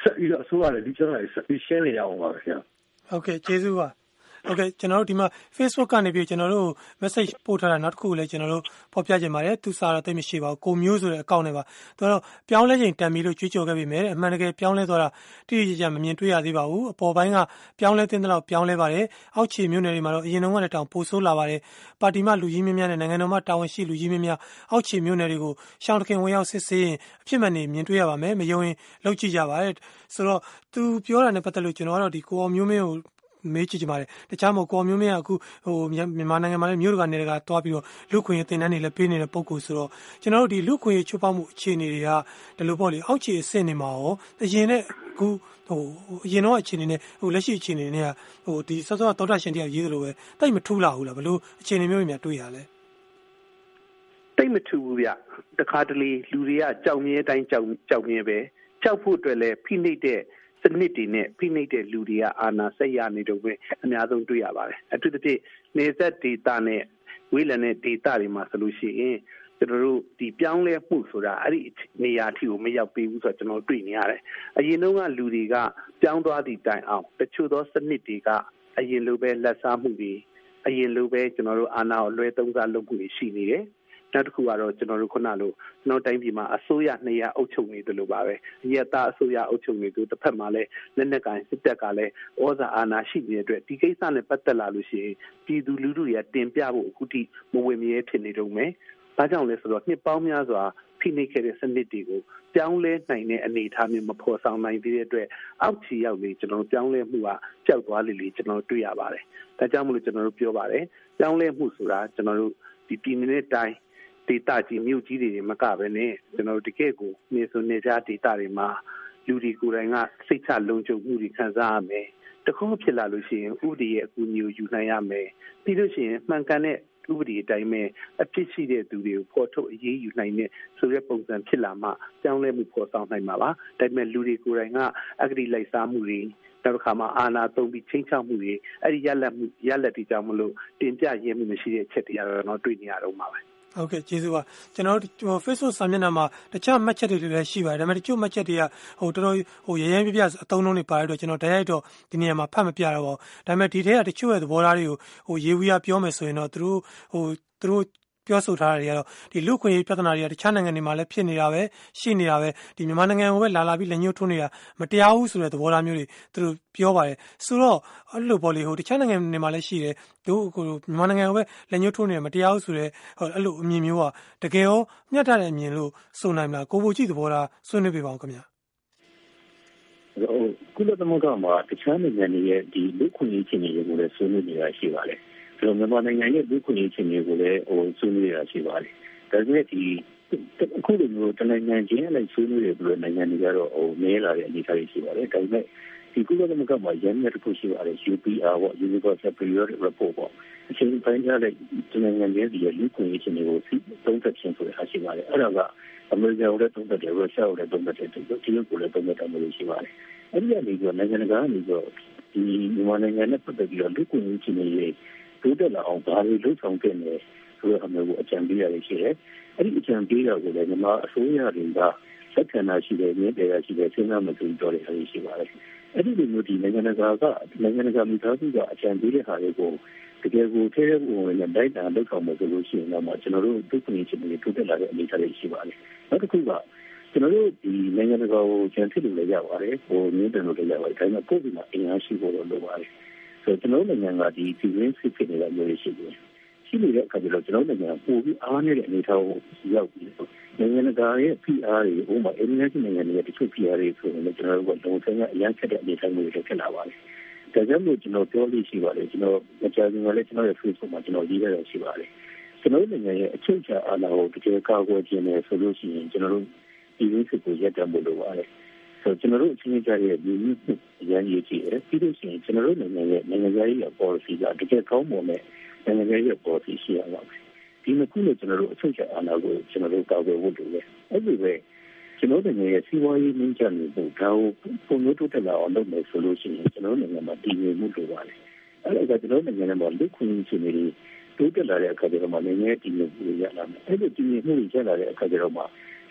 ဆက်ပြီးတော့အစိုးရလည်းဒီကျွန်တော်ဆက်ပြီးရှင်းနေရအောင်ပါခင်ဗျာဟုတ်ကဲ့ကျေးဇူးပါဟုတ်ကဲ့ကျွန်တော်တို့ဒီမှာ Facebook ကနေပြီးကျွန်တော်တို့ message ပို့ထားတာနောက်တစ်ခုလည်းကျွန်တော်တို့ဖော်ပြခြင်းပါတယ်သူစာတော့တိတ်မရှိပါဘူးကိုမျိုးဆိုတဲ့အကောင့်နဲ့ပါသူကတော့ပြောင်းလဲချိန်တန်ပြီးလို့ကြွေးကြော်ခဲ့ပြီမဲ့အမှန်တကယ်ပြောင်းလဲသွားတာတိတိကျကျမမြင်တွေ့ရသေးပါဘူးအပေါ်ပိုင်းကပြောင်းလဲတဲ့လောက်ပြောင်းလဲပါတယ်အောက်ခြေမြို့နယ်တွေမှာတော့အရင်တုန်းကလည်းတောင်ပိုဆိုးလာပါတယ်ပါတီမှလူကြီးများများနဲ့နိုင်ငံတော်မှတာဝန်ရှိလူကြီးများများအောက်ခြေမြို့နယ်တွေကိုရှောင်းတခင်ဝင်ရောက်စစ်ဆေးရင်အဖြစ်မှန်နေမြင်တွေ့ရပါမယ်မယုံရင်လောက်ကြည့်ကြပါတဲ့ဆိုတော့သူပြောတာနဲ့ပတ်သက်လို့ကျွန်တော်ကတော့ဒီကိုအောင်မျိုးမင်းကိုမေးကြည့်ကြပါတယ်တခြားမဟုတ်ကိုမျိုးမင်းကအခုဟိုမြန်မာနိုင်ငံမှာလည်းမြို့တော်ကနေတကာတွားပြီးတော့လူခွင့်ရေးတင်တန်းတွေလည်းပေးနေတဲ့ပုံကိုဆိုတော့ကျွန်တော်တို့ဒီလူခွင့်ရေးချိုးဖောက်မှုအခြေအနေတွေကဒီလိုပေါ့လေအောက်ခြေအဆင့်နေမှာရောအရင်နဲ့အခုဟိုအရင်တော့အခြေအနေနဲ့ဟိုလက်ရှိအခြေအနေတွေကဟိုဒီစောစောတောတာရှင်တယောက်ရေးသလိုပဲတိတ်မထူးလာဘူးလားဘလို့အခြေအနေမျိုးတွေများတွေ့ရလဲတိတ်မထူးဘူးဗျတခါတလေလူတွေကကြောက်မြဲတိုင်းကြောက်ကြောက်မြဲပဲကြောက်ဖို့အတွက်လည်းဖိနှိပ်တဲ့စနစ်တွေနဲ့ဖိနှိပ်တဲ့လူတွေကအာဏာဆက်ရနေတော့ပဲအများဆုံးတွေ့ရပါတယ်အထူးသဖြင့်နေဆက်ဒေတာနဲ့ဝေးလံတဲ့ဒေတာတွေမှာဆိုလို့ရှိရင်ကျွန်တော်တို့ဒီပြောင်းလဲမှုဆိုတာအဲ့ဒီနေရာထိကိုမရောက်သေးဘူးဆိုတော့ကျွန်တော်တွေ့နေရတယ်အရင်တုန်းကလူတွေကပြောင်းသွားသည့်တိုင်အောင်တချို့သောစနစ်တွေကအရင်လိုပဲလက်စားမှုတွေအရင်လိုပဲကျွန်တော်တို့အာဏာကိုလွှဲသုံးစားလုပ်မှုတွေရှိနေတယ်နောက်တစ်ခုကတော့ကျွန်တော်တို့ခုနလိုကျွန်တော်တိုင်းပြည်မှာအစိုးရနှစ်ရအုပ်ချုပ်နေတယ်လို့ပါပဲအရက်သားအစိုးရအုပ်ချုပ်နေသူတစ်ဖက်မှာလည်းလက်နက်ကိုင်စစ်တပ်ကလည်းဩဇာအာဏာရှိနေတဲ့အတွက်ဒီကိစ္စနဲ့ပတ်သက်လာလို့ရှိရင်ပြည်သူလူထုတွေတင်ပြဖို့အခုထိမဝင်မရဲဖြစ်နေတော့မယ်။ဘာကြောင့်လဲဆိုတော့နှစ်ပေါင်းများစွာဖိနှိပ်ခဲ့တဲ့စနစ်တွေကိုပြောင်းလဲနိုင်တဲ့အနေအထားမျိုးမဖော်ဆောင်နိုင်သေးတဲ့အတွက်အောက်ခြေရောက်နေကျွန်တော်ပြောင်းလဲမှုကကြောက်သွားလိမ့်လိမ့်ကျွန်တော်တွေ့ရပါတယ်။ဒါကြောင့်မလို့ကျွန်တော်တို့ပြောပါတယ်ပြောင်းလဲမှုဆိုတာကျွန်တော်တို့ဒီပြည်နယ်တိုင်းဒေတာကြီးမြို့ကြီးတွေမကပဲနဲ့ကျွန်တော်တို့တကယ့်ကိုနေဆိုနေကြဒေတာတွေမှာလူတွေကိုယ်တိုင်ကစိတ်ချလုံခြုံမှုတွေခံစားရမယ်တခုဖြစ်လာလို့ရှိရင်ဥပဒေရဲ့အကူအညီကိုယူနိုင်ရမယ်ပြီးလို့ရှိရင်မှန်ကန်တဲ့ဥပဒေအတိုင်းပဲအဖြစ်ရှိတဲ့သူတွေကိုဖော်ထုတ်အရေးယူနိုင်တဲ့ဆိုတဲ့ပုံစံဖြစ်လာမှကြောင်းလဲမှုဖော်ဆောင်နိုင်မှာပါဒါပေမဲ့လူတွေကိုယ်တိုင်ကအဂတိလိုက်စားမှုတွေနောက်တစ်ခါမှာအာဏာသုံးပြီးချင်းချောက်မှုတွေအဲ့ဒီရလက်မှုရလက်တွေကြောင့်မလို့တင်ပြရင်းမှုမရှိတဲ့အချက်တွေကတော့တွေ့နေရတော့မှာပဲဟုတ်ကဲ့ကျေးဇူးပါကျွန်တော်တို့ Facebook စာမျက်နှာမှာတခြားမှတ်ချက်တွေလည်းရှိပါတယ်ဒါပေမဲ့တချို့မှတ်ချက်တွေကဟိုတော်တော်ဟိုရရပြပြအသုံးလုံးတွေပါရတော့ကျွန်တော်တိုက်ရိုက်တော့ဒီနေရာမှာဖတ်မပြတော့ပါဘူးဒါပေမဲ့ဒီထဲကတချို့ရဲ့သဘောထားတွေကိုဟိုရေးဝီးရပြောမယ်ဆိုရင်တော့သူတို့ဟိုသူတို့ပြောဆိုထားတာတွေကတော့ဒီလူခွင့်ရေးပြဿနာတွေကတခြားနိုင်ငံတွေမှာလည်းဖြစ်နေတာပဲရှိနေတာပဲဒီမြန်မာနိုင်ငံကိုပဲလာလာပြီးလက်ညှိုးထိုးနေတာမတရားဘူးဆိုတဲ့သဘောထားမျိုးတွေသူတို့ပြောပါတယ်ဆိုတော့အဲ့လိုပေါ့လေဟိုတခြားနိုင်ငံတွေမှာလည်းရှိတယ်တို့ကိုမြန်မာနိုင်ငံကိုပဲလက်ညှိုးထိုးနေတာမတရားဘူးဆိုတဲ့အဲ့လိုအမြင်မျိုးကတကယ်ရောမျှတတဲ့အမြင်လို့ဆိုနိုင်မလားကိုဘိုကြည့်သဘောထားဆွေးနွေးပြပါဦးခင်ဗျာဟိုကုလသမဂ္ဂမှာတခြားနိုင်ငံတွေရဲ့ဒီလူခွင့်ရေးချင်းတွေကိုလည်းဆွေးနွေးနေတာရှိပါတယ်ကျွန်တော်မြန်မာနိုင်ငံရဲ့လူခွင့်ရေးချင်းတွေကိုလည်းဟိုဆွေးနွေးရရှိပါတယ်ဒါပေမဲ့ဒီအခုလိုမျိုးတနိုင်ငံချင်းအလိုက်ဆွေးနွေးရပြီးတော့နိုင်ငံတွေကတော့ဟိုမဲလာတဲ့အနေအထားတွေရှိပါတယ်ဒါပေမဲ့ဒီကုလသမဂ္ဂမှာရန်ရက်တစ်ခုရှိပါတယ် U P R ပေါ့ Universal Periodic Report ပေါ့အချိန်ပိုင်းကြားတဲ့တနိုင်ငံချင်းဒီလူခွင့်ရေးချင်းတွေကိုသုံးသပ်ခြင်းဆိုတဲ့အရှိပါတယ်အဲ့ဒါကအမေရိကန်လည်းသုံးသပ်တယ်ရုရှားလည်းသုံးသပ်တယ်တရုတ်ကလည်းသုံးသပ်တယ်လို့ရှိပါတယ်အဲ့ဒီကနေပြီးတော့နိုင်ငံတကာကနေပြီးတော့ဒီမြန်မာနိုင်ငံနဲ့ပတ်သက်ပြီးတော့လူခွင့်ရေးချင်းတွေတိုးတက်လာအောင်ဘာတွေလုပ်ဆောင်ခဲ့လဲဆိုတော့အမျိုးကိုအကြံပေးရရှိတယ်။အဲ့ဒီအကြံပေးတာကိုလည်းမြန်မာအစိုးရတွေကစက္ကန့်ရှိတယ်၊မြင့်တယ်ရှိတယ်စဉ်းစားမကြည့်တော့တဲ့အားရှိပါတယ်။အဲ့ဒီလိုမျိုးဒီနိုင်ငံတကာကနိုင်ငံတကာမိသားစုကအကြံပေးတဲ့ဟာတွေကိုတကယ်ကိုထဲထဲဝင်ဝင်နဲ့တိုက်တာလုပ်ဆောင်မှုဆိုလို့ရှိရင်တော့ကျွန်တော်တို့ဒုက္ခနေချင်းတွေတိုးတက်လာတဲ့အနေအထားတွေရှိပါတယ်။နောက်တစ်ခုကကျွန်တော်တို့ဒီနိုင်ငံတကာကိုကြံဖြစ်လို့လည်းရပါတယ်။ဟိုမြင့်တယ်လို့လည်းရပါတယ်။ဒါပေမဲ့ကိုယ့်ဒီမှာအင်အားရှိဖို့တော့လိုပါတယ်။ဆိုတော့ကျွန်တော်တို့နိုင်ငံကဒီပြည်ရင်းစစ်ဖြစ်နေတာမျိုးရှိတယ်။ရှိနေတဲ့အခါကျတော့ကျွန်တော်တို့နိုင်ငံပိုပြီးအားနည်းတဲ့အနေအထားကိုရောက်ပြီးနိုင်ငံတကာရဲ့ P R တွေဥပမာအင်တာနက်နိုင်ငံတွေရဲ့တချို့ P R တွေဆိုရင်လည်းကျွန်တော်တို့ကလုံခြုံရေးအရန်ချက်တဲ့အနေအထားမျိုးတွေဖြစ်လာပါတယ်။ဒါကြောင့်မို့ကျွန်တော်ပြောလို့ရှိပါတယ်ကျွန်တော်အကြံဉာဏ်လည်းကျွန်တော်ရဲ့ Facebook မှာကျွန်တော်ရေးရတာရှိပါတယ်။ကျွန်တော်တို့နိုင်ငံရဲ့အချုပ်အခြာအာဏာကိုတကယ်ကာကွယ်ခြင်းနဲ့ဆိုလို့ရှိရင်ကျွန်တော်တို့ဒီလိုစစ်ကိုရပ်တန့်ဖို့လိုပါတယ်။ဆိုကျွန်တော်တို့အချင်းချင်းရဲ့ဒီမျိုးအရန်ရေးကြည့်ရပြီးလို့ရှိရင်ကျွန်တော်တို့နိုင်ငံရဲ့နိုင်ငံရေးရဲ့ policy ကတကယ်ကောင်းမွန်တဲ့နိုင်ငံရေးရဲ့ policy ရှိရပါမယ်။ဒီနှစ်ခုနဲ့ကျွန်တော်တို့အချုပ်အခြာအာဏာကိုကျွန်တော်တို့ကာကွယ်ဖို့လိုတယ်။အဲ့ဒီပဲကျွန်တော်တို့နိုင်ငံရဲ့စီးပွားရေးနှိမ့်ချနေဖို့ဒါကိုပုံမျိုးတိုးတက်လာအောင်လုပ်မယ်ဆိုလို့ရှိရင်ကျွန်တော်တို့နိုင်ငံမှာတည်ငြိမ်မှုလိုပါတယ်။အဲ့ဒါကကျွန်တော်တို့နိုင်ငံမှာလူခွင့်ရေးတွေတိုးတက်လာတဲ့အခါကျတော့မှနိုင်ငံရဲ့တည်ငြိမ်မှုရလာမယ်။အဲ့ဒီတည်ငြိမ်မှုရလာတဲ့အခါကျတော့မှ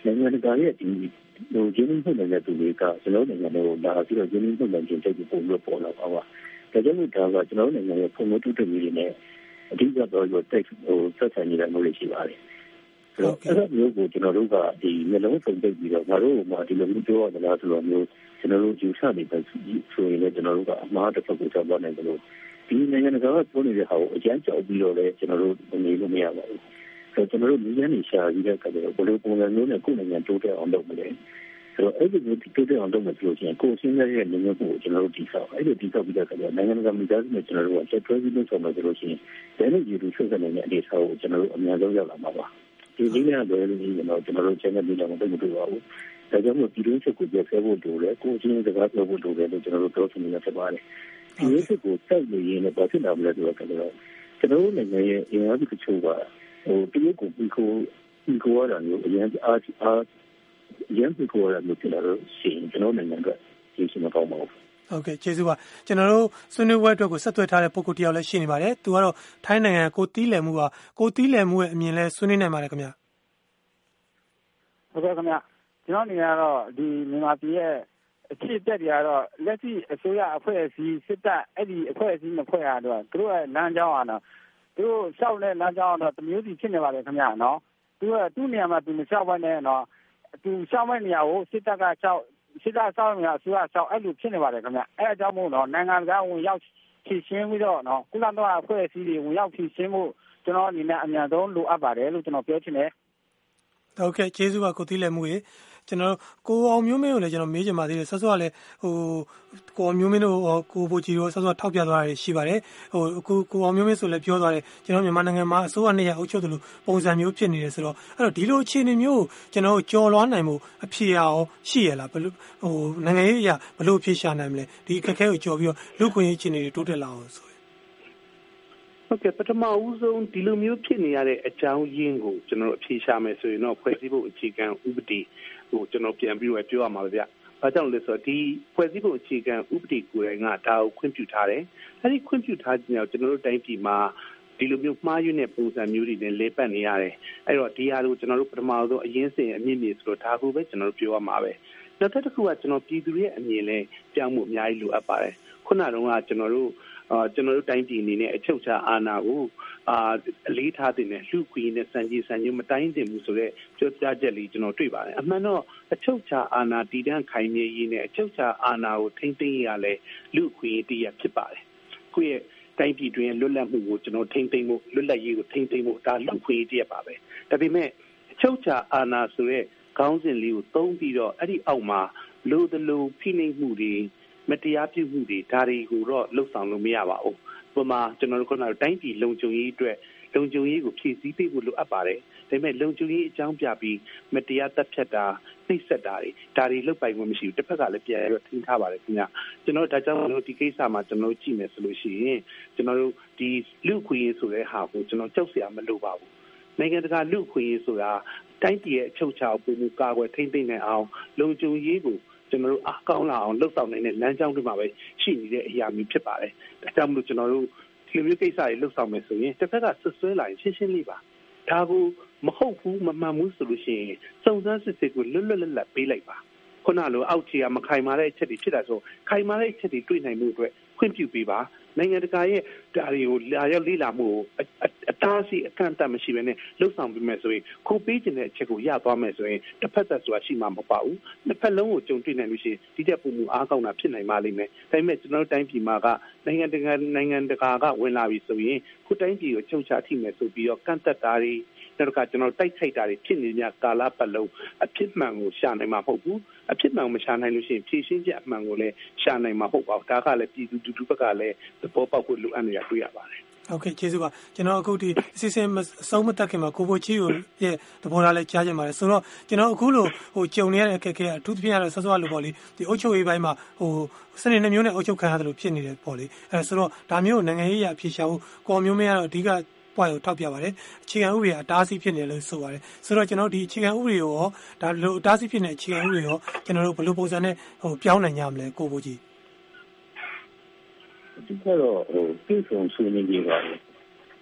နိုင်ငံတကာရဲ့ဒီဟိုဂျင်းနှုတ်နေတဲ့သူတွေကကျွန်တော်နိုင်ငံကိုလာပြီးတော့ဂျင်းနှုတ်တဲ့ခြင်းတိတ်ကိုပုံလို့ပေါ်လာပါပါဒါကြောင့်မို့ဒါကကျွန်တော်နိုင်ငံရဲ့ပုံမှန်တူတူကြီးနဲ့အဓိကတော့ဒီတက်ဟိုဆက်ဆံနေတဲ့မျိုးလေးရှိပါတယ်ဆိုတော့အဲ့ဒါမျိုးကိုကျွန်တော်တို့ကဒီမျိုးလုံးစုံတိတ်ပြီးတော့ငါတို့ကဒီလိုမျိုးပြောရတာဆိုတော့မျိုးကျွန်တော်တို့ယူဆနေတယ်ဆိုရင်လည်းကျွန်တော်တို့ကအမှားတစ်ဖက်ကိုဆက်သွားနိုင်တယ်လို့ဒီနိုင်ငံကပြောနေတဲ့ဟာကိုအကျဉ်းချုပ်ပြီးတော့လည်းကျွန်တော်တို့နေလို့မရပါဘူးဆိုတော့ကျွန်တော်တို့လူရင်းနေရှာပြီးတဲ့အခါကျတော့ဘယ်လိုပုံစံမျိုးနဲ့ကိုယ်နိုင်ငံတိုးတက်အောင်လုပ်မလဲဆိုတော့အဲ့ဒီမျိုးတိုးတက်အောင်လုပ်မယ်ဆိုလို့ရှိရင်ကိုယ်စဉ်းစားရတဲ့နိုင်ငံကိုကျွန်တော်တို့တည်ဆောက်အဲ့ဒီတည်ဆောက်ပြီးတဲ့အခါကျတော့နိုင်ငံကမိသားစုနဲ့ကျွန်တော်တို့ကဆက်တွဲပြီးလုပ်ဆောင်မယ်ဆိုလို့ရှိရင်ဘယ်လိုယူလို့ဆက်တဲ့နိုင်ငံအနေအထားကိုကျွန်တော်တို့အများဆုံးရောက်လာမှာပါဒီနည်းနဲ့တော့လည်းကျွန်တော်ကျွန်တော်တို့ channel ပြီးတော့မတွေ့မတွေ့ပါဘူးဒါကြောင့်မို့ဒီလိုချက်ကိုပြဖဲဖို့လိုတယ်ကိုယ်ချင်းစကားပြောဖို့လိုတယ်လို့ကျွန်တော်တို့ပြောချင်နေတာဖြစ်ပါတယ်ဒီလိုချက်ကိုဆက်လို့ရင်းနဲ့ဘာဖြစ်လာမလဲဆိုတော့ကျွန်တော်တို့နိုင်ငံရဲ့အင်အားစုတချို့ကဟိုတရုတ်ကိုပြီးကိုပြီးကိုရတာမျိုးအရင်အားအားအရင်ပြီးကိုရတာမျိုးဖြစ်လာတော့ရှင်ကျွန်တော်နိုင်ငံကဒီစမကောင်းပါဘူးဟုတ်ကဲ့ကျေးဇူးပါကျွန်တော်တို့ဆွေးနွေးပွဲအတွက်ကိုဆက်သွယ်ထားတဲ့ပုံကိုတယောက်လည်းရှိနေပါတယ်သူကတော့ထိုင်းနိုင်ငံကိုတီးလည်မှုပါကိုတီးလည်မှုရဲ့အမြင်လဲဆွေးနွေးနိုင်ပါတယ်ခင်ဗျာဟုတ်ကဲ့ခင်ဗျာကျွန်တော်နေရတော့ဒီမြန်မာပြည်ရဲ့အဖြစ်အပျက်တွေကတော့လက်ရှိအစိုးရအဖွဲ့အစည်းစစ်တပ်အဲ့ဒီအဖွဲ့အစည်းနှစ်ဖွဲ့အားတော့သူတို့ရဲ့လမ်းကြောင်းအားတော့သူတို့ရှောက်တဲ့လမ်းကြောင်းတော့တမျိုးစီဖြစ်နေပါတယ်ခင်ဗျာနော်သူကသူ့နေရာမှာသူမရှောက်ဘဲနဲ့နော်သူရှောက်မဲ့နေရာကိုစစ်တပ်ကရှောက်စစ်တပ်ရှောက်နေရာအစိုးရရှောက်အဲ့လိုဖြစ်နေပါတယ်ခင်ဗျာအဲ့အကြောင်းမို့တော့နိုင်ငံကဝင်ရောက်ဖြည့်ရှင်းပြီးတော့နော်ကုလသမဂ္ဂအဖွဲ့အစည်းတွေဝင်ရောက်ဖြည့်ရှင်းမှုကျွန်တော်အနေနဲ့အများဆုံးလိုအပ်ပါတယ်လို့ကျွန်တော်ပြောချင်တယ်ဟုတ်ကဲ့ကျေးဇူးပါကိုတီးလည်မှုရေကျွန်တော်ကိုအောင်မျိုးမင်းကိုလည်းကျွန်တော်မေးချင်ပါသေးတယ်ဆော့ဆော့ကလည်းဟိုကိုအောင်မျိုးမင်းတို့ကိုဘိုကြီးတို့ဆော့ဆော့ထောက်ပြသွားတာရှိပါတယ်ဟိုအခုကိုအောင်မျိုးမင်းဆိုလည်းပြောသွားတယ်ကျွန်တော်မြန်မာနိုင်ငံမှာအစိုးရနဲ့ရအုပ်ချုပ်တယ်လို့ပုံစံမျိုးဖြစ်နေတယ်ဆိုတော့အဲ့တော့ဒီလိုအခြေအနေမျိုးကျွန်တော်ကြော်လွှားနိုင်မှုအဖြေအောင်ရှိရလားဘယ်လိုဟိုနိုင်ငံရေးအရာဘယ်လိုအဖြေရှာနိုင်မလဲဒီအခက်အခဲကိုကြော်ပြီးတော့လူခွင့်ရေးအခြေအနေတွေတိုးတက်လာအောင်ဆိုဟုတ်ကဲ့ပထမဦးဆုံးဒီလိုမျိုးဖြစ်နေရတဲ့အကြောင်းရင်းကိုကျွန်တော်အဖြေရှာမယ်ဆိုရင်တော့ဖွဲ့စည်းဖို့အခြေခံဥပဒေဟိုကျွန်တော်ပြန်ပြီးတော့ပြောရမှာဗျ။ဘာကြောင့်လဲဆိုတော့ဒီဖွဲ့စည်းဖို့အခြေခံဥပဒေကိုယ်တိုင်ကဒါကိုခွင့်ပြုထားတယ်။အဲဒီခွင့်ပြုထားခြင်းကြောင့်ကျွန်တော်တို့တိုင်းပြည်မှာဒီလိုမျိုးမှားယွင်းတဲ့ပုံစံမျိုးတွေနဲ့လဲပတ်နေရတယ်။အဲ့တော့ဒီဟာကိုကျွန်တော်တို့ပထမဆုံးအရင်းစင်အမြင့်မြင့်ဆိုတော့ဒါကိုပဲကျွန်တော်တို့ပြောရမှာပဲ။နောက်တစ်ခုကကျွန်တော်ပြည်သူရဲ့အမြင်လဲပြောင်းမှုအများကြီးလိုအပ်ပါတယ်။ခုနကတော့ကကျွန်တော်တို့အာကျွန်တော်တို့တိုင်းပြည်အနေနဲ့အချုပ်အခြာအာဏာကိုအာအလေးထားတဲ့နဲ့လူခွေနဲ့စံကြီးစံကြီးမတိုင်းတင်ဘူးဆိုတော့ပြောပြချက်လေးကျွန်တော်တွေ့ပါတယ်အမှန်တော့အချုပ်အခြာအာဏာတည်တံ့ခိုင်မြဲရေးနဲ့အချုပ်အခြာအာဏာကိုထိန်းသိမ်းရလဲလူခွေတည်ရဖြစ်ပါတယ်ကိုယ့်ရဲ့တိုင်းပြည်တွင်လွတ်လပ်မှုကိုကျွန်တော်ထိန်းသိမ်းဖို့လွတ်လပ်ရေးကိုထိန်းသိမ်းဖို့ဒါလူခွေတည်ရပါပဲဒါပေမဲ့အချုပ်အခြာအာဏာဆိုတဲ့ခေါင်းစဉ်လေးကိုသုံးပြီးတော့အဲ့ဒီအောက်မှာလိုသလိုဖိနှိပ်မှုတွေမတရားပြုမှုတွေဒါတွေကိုတော့လှုပ်ဆောင်လို့မရပါဘူး။ပုံမှန်ကျွန်တော်တို့ကတိုင်းပြည်လုံခြုံရေးအတွက်လုံခြုံရေးကိုဖြည့်ဆည်းပေးဖို့လိုအပ်ပါတယ်။ဒါပေမဲ့လုံခြုံရေးအကြောင်းပြပြီးမတရားတပ်ဖြတ်တာနှိပ်စက်တာတွေဒါတွေလုပ်ပိုင်မှုမရှိဘူး။တစ်ဖက်ကလည်းပြန်ပြီးထိန်းထားပါတယ်ခင်ဗျ။ကျွန်တော်ဒါကြောင့်လို့ဒီကိစ္စမှာကျွန်တော်ကြည့်မယ်ဆိုလို့ရှိရင်ကျွန်တော်တို့ဒီလူခွေရေးဆိုတဲ့ဟာကိုကျွန်တော်ကြောက်စရာမလိုပါဘူး။နိုင်ငံတကာလူခွေရေးဆိုတာတိုင်းပြည်ရဲ့အချုပ်အခြာကိုပုံမူကာကွယ်ထိန်းသိမ်းနိုင်အောင်လုံခြုံရေးကိုကျွန်တော်တို့အားကောင်းလာအောင်လှုပ်ဆောင်နိုင်တဲ့လမ်းကြောင်းတွေမှာပဲရှိနေတဲ့အရာမျိုးဖြစ်ပါတယ်။ဒါကြောင့်မလို့ကျွန်တော်တို့ဒီလိုမျိုးကိစ္စတွေလှုပ်ဆောင်မယ်ဆိုရင်တစ်ဖက်ကဆွဆွဲလာရင်ရှင်းရှင်းလေးပါ။ဒါကိုမဟုတ်ဘူးမမှန်ဘူးဆိုလို့ရှိရင်စုံစမ်းစစ်ဆေးကိုလွတ်လွတ်လပ်လပ်ပေးလိုက်ပါ။ခုနလိုအောက်ခြေကမခိုင်မာတဲ့အချက်တွေဖြစ်တာဆိုခိုင်မာတဲ့အချက်တွေတွေ့နိုင်မှုအတွက်ခွင့်ပြုပေးပါ။နိုင်ငံတကာရဲ့ဒါတွေကိုလာရောက်လေ့လာမှုကိုအတားအဆီးအကန့်အသတ်မရှိဘဲနဲ့လှုပ်ဆောင်ပြီးမယ်ဆိုရင်ခိုးပေးခြင်းတဲ့အချက်ကိုရသွားမယ်ဆိုရင်တစ်ဖက်သက်ဆိုတာရှိမှာမပါဘူးနှစ်ဖက်လုံးကိုကြုံတွေ့နိုင်လို့ရှိရင်ဒီတဲ့ပုံမူအားကောင်းတာဖြစ်နိုင်ပါလိမ့်မယ်ဒါပေမဲ့ကျွန်တော်တို့တိုင်းပြည်မှာကနိုင်ငံတကာနိုင်ငံတကာကဝင်လာပြီဆိုရင်ခုတိုင်းပြည်ကိုချုပ်ချထိမယ်ဆိုပြီးတော့ကန့်သက်တာတွေနောက်ကကျွန်တော်တိုက်ခိုက်တာတွေဖြစ်နေကြကာလပတ်လုံးအဖြစ်မှန်ကိုရှာနိုင်မှာမဟုတ်ဘူးအဖြစ်မှန်မရှာနိုင်လို့ရှိရင်ဖြည့်ရှင်းချက်အမှန်ကိုလည်းရှာနိုင်မှာမဟုတ်ပါဘူးဒါကလည်းပြည်သူတူတူဘက်ကလည်းသဘောပေါက်ဖို့လိုအပ်နေတာတွေ့ရပါတယ်ဟုတ်ကဲ့ကျေးဇူးပါကျွန်တော်အခုဒီအစီအစဉ်အဆုံးမတက်ခင်မှာကိုဘိုချီကိုရဲ့သဘောထားလေးကြားချင်ပါတယ်ဆိုတော့ကျွန်တော်အခုလိုဟိုကြုံနေရတဲ့အခက်အခဲအထူးသဖြင့်ကတော့ဆော့ဆော့လို့ပေါ့လေဒီအုပ်ချုပ်ရေးပိုင်းမှာဟိုစနေနှစ်မျိုးနဲ့အုပ်ချုပ်ခံရတယ်လို့ဖြစ်နေတယ်ပေါ့လေအဲဆိုတော့ဒါမျိုးနိုင်ငံရေးအရာအဖြစ်ရှာဖို့ကော်မျိုးမင်းကတော့အဓိကပွားကိုထောက်ပြပါတယ်အခြေခံဥပဒေအတားအဆီးဖြစ်နေလို့ဆိုပါတယ်ဆိုတော့ကျွန်တော်ဒီအခြေခံဥပဒေကိုရောဒါလိုအတားအဆီးဖြစ်နေအခြေခံဥပဒေရောကျွန်တော်တို့ဘယ်လိုပုံစံနဲ့ဟိုပြောင်းနိုင်ကြမလဲကိုဘိုကြီးဒီကတော့ဟိုပြည်ဆုံးဆွေးနွေးကြပါ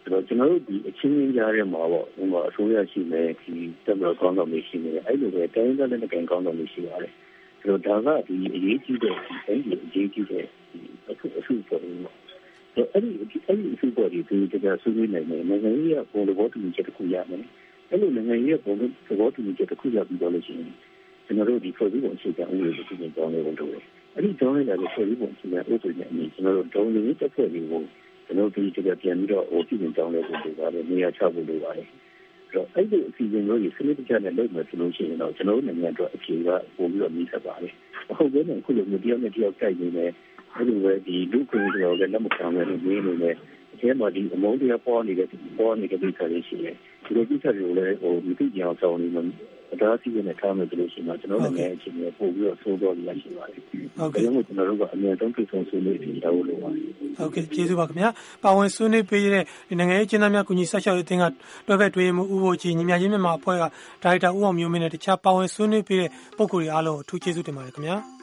ဆိုတော့ကျွန်တော်တို့ဒီအချင်းချင်းကြားထဲမှာပေါ့ဟိုအစိုးရရှိမယ်ဒီတက်မတော်ကောင်းဆောင်တွေရှိနေတယ်အဲ့လိုပဲတိုင်းဒေသနဲ့ကန်ကောင်းဆောင်တွေရှိပါတယ်ဆိုတော့ဒါကဒီအရေးကြီးတဲ့ဒီတိုင်းပြည်အရေးကြီးတဲ့ဒီအခုအစုပေါ်လို့ဆိုအဲ့ဒီအဲ့ဒီအစုပေါ်ဒီဒီတကဆွေးနွေးနိုင်တယ်နိုင်ငံရေးကပုံတော်တူညီချက်တစ်ခုရမယ်အဲ့လိုနိုင်ငံရေးကပုံတော်တူညီချက်တစ်ခုရပြီးတော့လို့ရှိရင်ကျွန်တော်တို့ဒီဖွဲ့စည်းပုံအခြေခံဥပဒေကိုပြင်ပြောင်းလဲဖို့လိုတယ်အဲ့ဒီကြောင်းလိုက်တဲ့ဖွဲ့စည်းပုံအခြေခံဥပဒေနဲ့အညီကျွန်တော်တို့ဒုံရင်းတက်ဖွဲ့တွေကိုကျွန်တော်တို့ဒီတကပြန်ပြီးတော့ဟိုပြင်ပြောင်းလဲဖို့လိုပါတယ်နေရာချဖို့လိုပါတယ်အဲ့တော့အဲ့ဒီအစီအစဉ်မျိုးကြီးစနစ်တကျနဲ့လုပ်မယ်ဆိုလို့ရှိရင်တော့ကျွန်တော်တို့နိုင်ငံအတွက်အခြေကပို့ပြီးတော့မြည်ဆက်ပါတယ်ဟုတ်ကဲ့နဲ့ခုလိုမျိုးတယောက်နဲ့တယောက်ကြိုက်နေတယ်အဲ့လိုပဲဒီလူခွင့်တွေလည်းလက်မခံနိုင်နေနေနေအထဲမှာဒီအမုန်းတရားပေါ်နေတဲ့ပေါ်နေတဲ့ကိစ္စတွေရှိတယ်ဒီလိုကိစ္စတွေကိုလည်းဟိုမသိကြအောင်ဆောင်နေမှာအတားအဆီးနဲ့ထားမယ်ဆိုလို့ရှိရင်ကျွန်တော်တို့လည်းအချိန်ကြီးပို့ပြီးတော့ဆိုးတော့ရရှိပါတယ်ဟုတ်ကဲ့ကျွန်တော်တို့ကအမြဲတမ်းပြည့်စုံဆွေးနွေးပြီးတော့လုပ်ပါတယ်ဟုတ်ကဲ့ကျေးဇူးပါခင်ဗျာပါဝင်ဆွေးနွေးပေးတဲ့ဒီနိုင်ငံရေးကျင်းသားများကူညီဆက်ရှောက်ရေးအသင်းကတွဲဖက်တွဲမှုဥပ္ပိုလ်ကြီးညီမချင်းမြန်မာအဖွဲ့ကဒါရိုက်တာဦးအောင်မျိုးမင်းနဲ့တခြားပါဝင်ဆွေးနွေးပေးတဲ့ပုဂ္ဂိုလ်တွေအားလုံးအထူးကျေးဇူးတင်ပါတယ်ခင်ဗျာ